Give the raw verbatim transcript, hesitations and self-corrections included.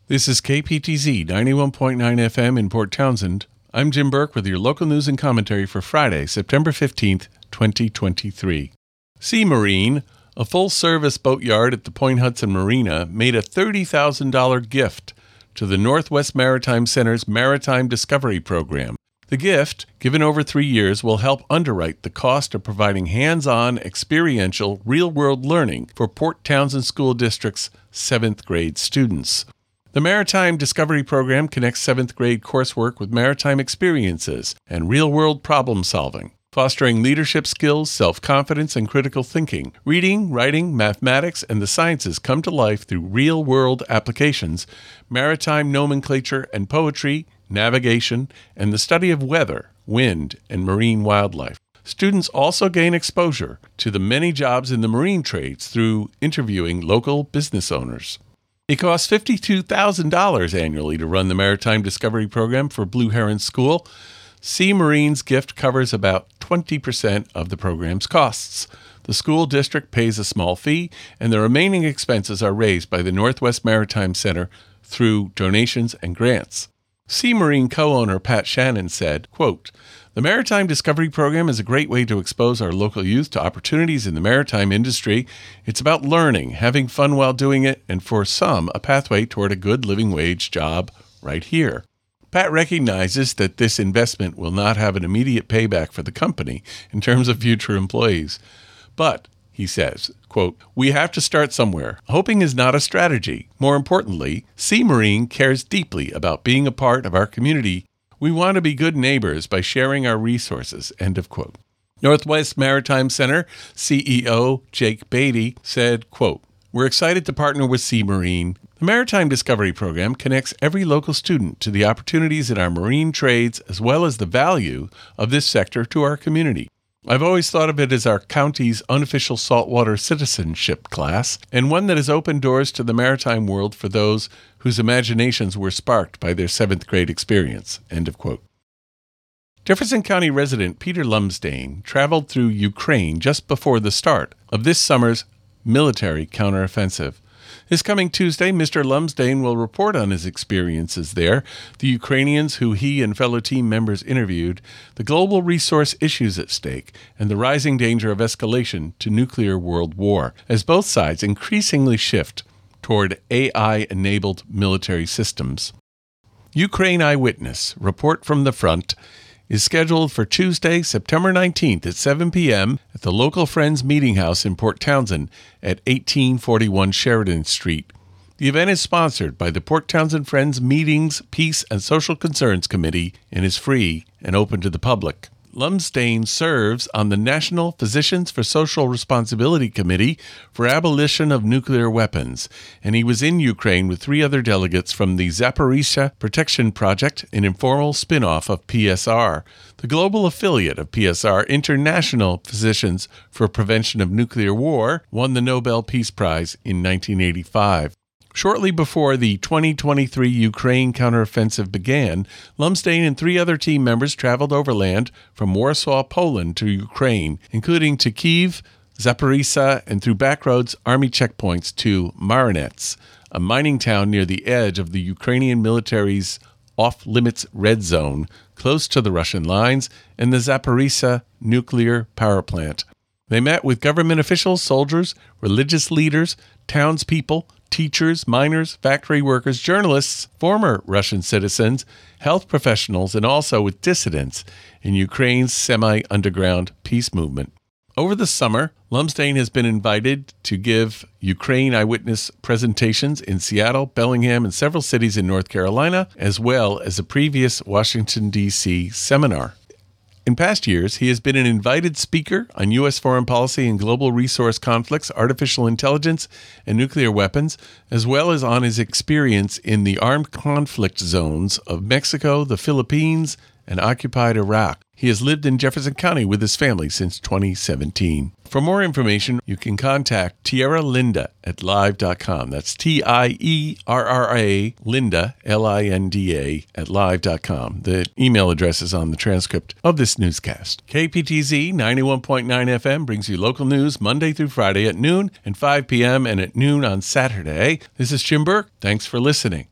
This is K P T Z ninety-one point nine F M in Port Townsend. I'm Jim Burke with your local news and commentary for Friday, September fifteenth, twenty twenty-three. Sea Marine, a full-service boatyard at the Point Hudson Marina, made a thirty thousand dollars gift to the Northwest Maritime Center's Maritime Discovery Program. The gift, given over three years, will help underwrite the cost of providing hands-on, experiential, real-world learning for Port Townsend School District's seventh grade students. The Maritime Discovery Program connects seventh grade coursework with maritime experiences and real-world problem-solving, fostering leadership skills, self-confidence, and critical thinking. Reading, writing, mathematics, and the sciences come to life through real-world applications, maritime nomenclature and poetry, navigation, and the study of weather, wind, and marine wildlife. Students also gain exposure to the many jobs in the marine trades through interviewing local business owners. It costs fifty-two thousand dollars annually to run the Maritime Discovery Program for Blue Heron School. Sea Marine's gift covers about twenty percent of the program's costs. The school district pays a small fee, and the remaining expenses are raised by the Northwest Maritime Center through donations and grants. Sea Marine co-owner Pat Shannon said, quote, "The Maritime Discovery Program is a great way to expose our local youth to opportunities in the maritime industry. It's about learning, having fun while doing it, and for some, a pathway toward a good living wage job right here." Pat recognizes that this investment will not have an immediate payback for the company in terms of future employees. But, he says, quote, "We have to start somewhere. Hoping is not a strategy. More importantly, Sea Marine cares deeply about being a part of our community. We want to be good neighbors by sharing our resources," end of quote. Northwest Maritime Center C E O Jake Beatty said, quote, "We're excited to partner with Sea Marine. The Maritime Discovery Program connects every local student to the opportunities in our marine trades as well as the value of this sector to our community. I've always thought of it as our county's unofficial saltwater citizenship class, and one that has opened doors to the maritime world for those whose imaginations were sparked by their seventh grade experience," end of quote. Jefferson County resident Peter Lumsdaine traveled through Ukraine just before the start of this summer's military counteroffensive. This coming Tuesday, Mister Lumsdaine will report on his experiences there, the Ukrainians who he and fellow team members interviewed, the global resource issues at stake, and the rising danger of escalation to nuclear world war, as both sides increasingly shift toward A I-enabled military systems. Ukraine Eyewitness, Report from the Front, is scheduled for Tuesday, September nineteenth at seven p.m. at the local Friends Meeting House in Port Townsend at eighteen forty-one Sheridan Street. The event is sponsored by the Port Townsend Friends Meetings, Peace, and Social Concerns Committee and is free and open to the public. Lumsdaine serves on the National Physicians for Social Responsibility Committee for Abolition of Nuclear Weapons, and he was in Ukraine with three other delegates from the Zaporizhzhia Protection Project, an informal spin-off of P S R. The global affiliate of P S R, International Physicians for Prevention of Nuclear War, won the Nobel Peace Prize in nineteen eighty-five. Shortly before the twenty twenty-three Ukraine counteroffensive began, Lumsdaine and three other team members traveled overland from Warsaw, Poland to Ukraine, including to Kyiv, Zaporizhzhia, and through backroads army checkpoints to Marinets, a mining town near the edge of the Ukrainian military's off-limits red zone, close to the Russian lines, and the Zaporizhzhia nuclear power plant. They met with government officials, soldiers, religious leaders, townspeople, teachers, miners, factory workers, journalists, former Russian citizens, health professionals, and also with dissidents in Ukraine's semi-underground peace movement. Over the summer, Lumsdaine has been invited to give Ukraine Eyewitness presentations in Seattle, Bellingham, and several cities in North Carolina, as well as a previous Washington, D C seminar. In past years, he has been an invited speaker on U S foreign policy and global resource conflicts, artificial intelligence, and nuclear weapons, as well as on his experience in the armed conflict zones of Mexico, the Philippines, and occupied Iraq. He has lived in Jefferson County with his family since twenty seventeen. For more information, you can contact Tierra Linda at live dot com. That's T I E R R A, Linda, L I N D A, at live dot com. The email address is on the transcript of this newscast. K P T Z ninety-one point nine F M brings you local news Monday through Friday at noon and five p.m. and at noon on Saturday. This is Jim Burke. Thanks for listening.